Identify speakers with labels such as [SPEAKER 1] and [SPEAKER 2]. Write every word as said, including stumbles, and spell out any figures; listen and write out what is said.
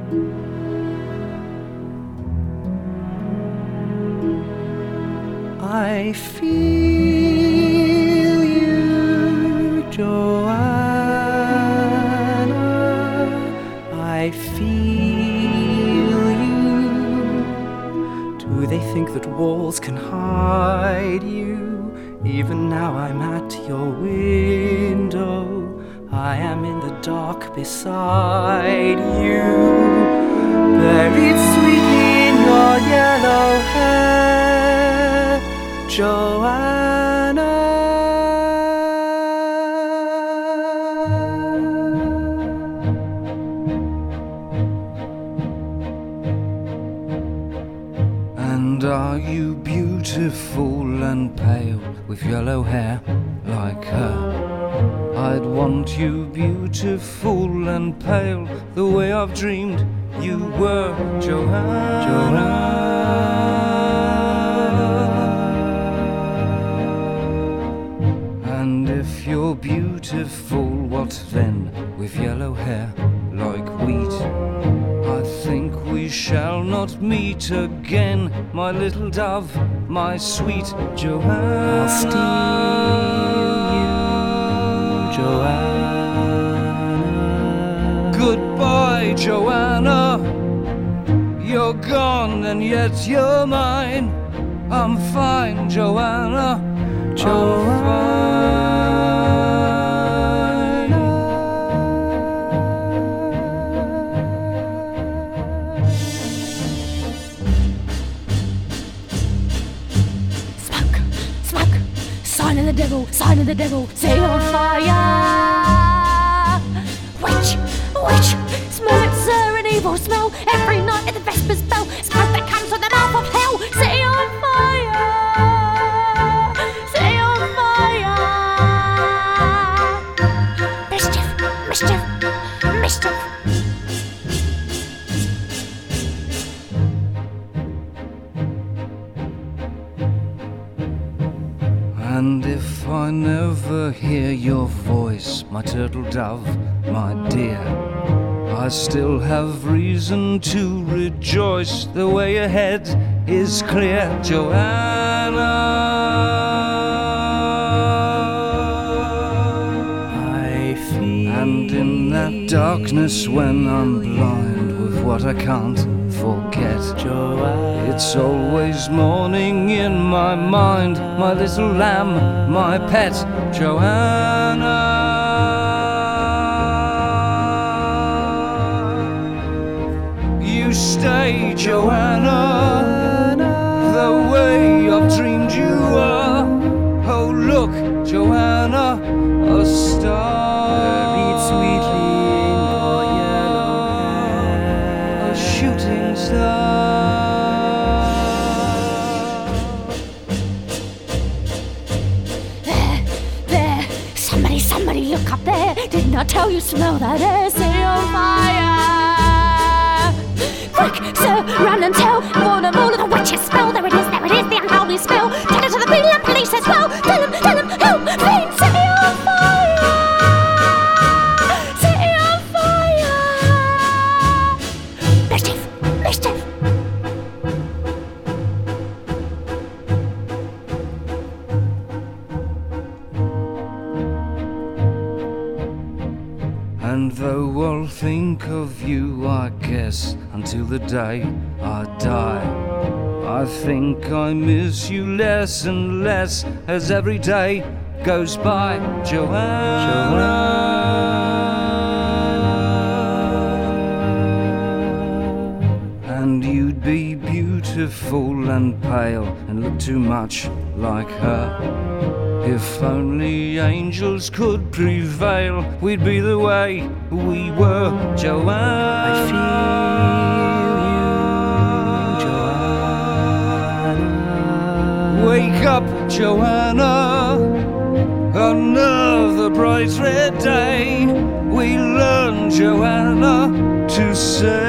[SPEAKER 1] I feel you, Joanna. I feel you. Do they think that walls can hide you? Even now I'm at your window. I am in the dark beside you, buried sweetly in your yellow hair, Joanna.
[SPEAKER 2] And are you beautiful and pale with yellow hair like her? I'd want you beautiful and pale the way I've dreamed you were, Joanna. Joanna. And if you're beautiful, what then with yellow hair like wheat? I think we shall not meet again, my little dove, my sweet Joanna.
[SPEAKER 1] I'll steal you, Joanna.
[SPEAKER 2] Goodbye, Joanna. You're gone and yet you're mine. I'm fine, Joanna. Joanna.
[SPEAKER 3] Smoke, smoke, sign of the devil, sign of the devil, set on fire. Witch, witch, smell it, sir, an evil smell. Every night at the Vespers bell, smoke that comes from the mouth of hell. Set it on fire, set it on fire. Mischief, mischief, mischief.
[SPEAKER 2] And if I never hear your voice, my turtle dove, my dear, I still have reason to rejoice. The way ahead is clear, Joanna.
[SPEAKER 1] I feel.
[SPEAKER 2] And in that darkness when I'm blind with what I can't forget,
[SPEAKER 1] Joanna.
[SPEAKER 2] it's always morning in my mind, my little lamb, my pet, Joanna. You stay, Joanna, the way I've dreamed you are. Oh look, Joanna, a star,
[SPEAKER 1] Buried sweetly in your yellow hair,
[SPEAKER 2] a shooting star.
[SPEAKER 3] There, there, somebody, somebody look up there. Didn't I tell you smell that air? Set it on fire. Quick, sir, run and tell more than all of the witches spell. There it is, there it is, the unholy spell. Tell it to the Beeland police as well. Tell them, tell them, help, please, set it on fire. Set it on fire. Mischief, mischief.
[SPEAKER 2] And though I'll think of you, I guess, until the day I die, I think I miss you less and less as every day goes by, Joanna. And you'd be beautiful and pale and look too much like her. If only angels could prevail, we'd be the way we were, Joanna.
[SPEAKER 1] I feel you, Joanna.
[SPEAKER 2] Wake up, Joanna. Another bright red day. We learn, Joanna, to say